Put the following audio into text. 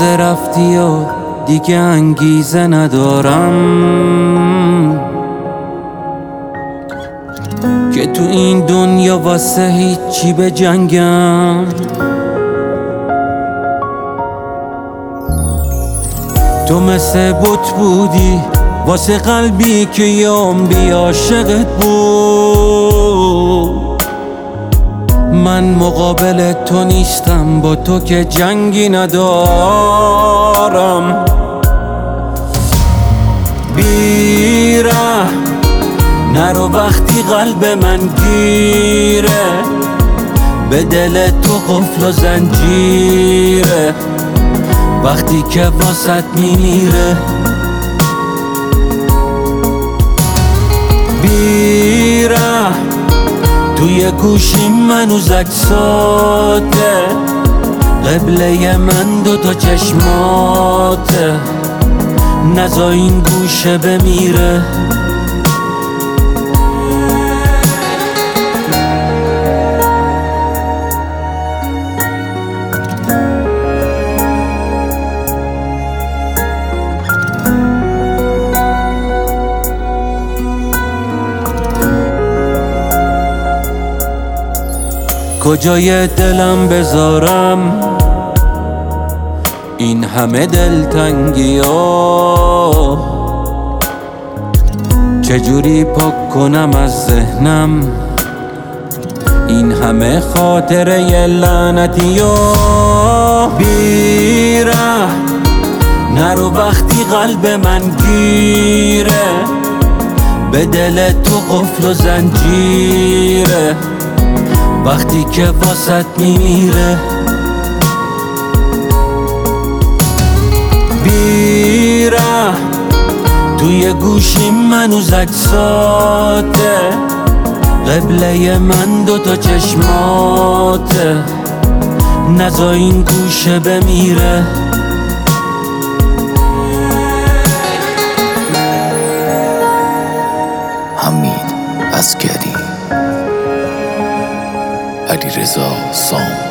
تازه رفتی و دیگه انگیزه ندارم که تو این دنیا واسه هیچی به جنگم. تو مثل بت بودی واسه قلبی که یه عمری عاشقت بود. من مقابل تو نیستم، با تو که جنگی ندارم. بیره نرو وقتی قلب من گیره، به دل تو قفل و زنجیره وقتی که واسط میمیره. بیره توی گوشیم منوز عکساته، قبله من دوتا چشماته، نزا این گوشه بمیره. کجای دلم بذارم این همه دلتنگی ها؟ چجوری پاک کنم از ذهنم این همه خاطره لعنتی ها؟ بیره نرو وقتی قلب من گیره، به دل تو قفل و زنجیره وقتی که واسط میمیره. بیره توی گوشیم منوز عکساته، قبله من دوتا چشماته، نزا این گوشه بمیره. حمید عسگری، علیرضا سام.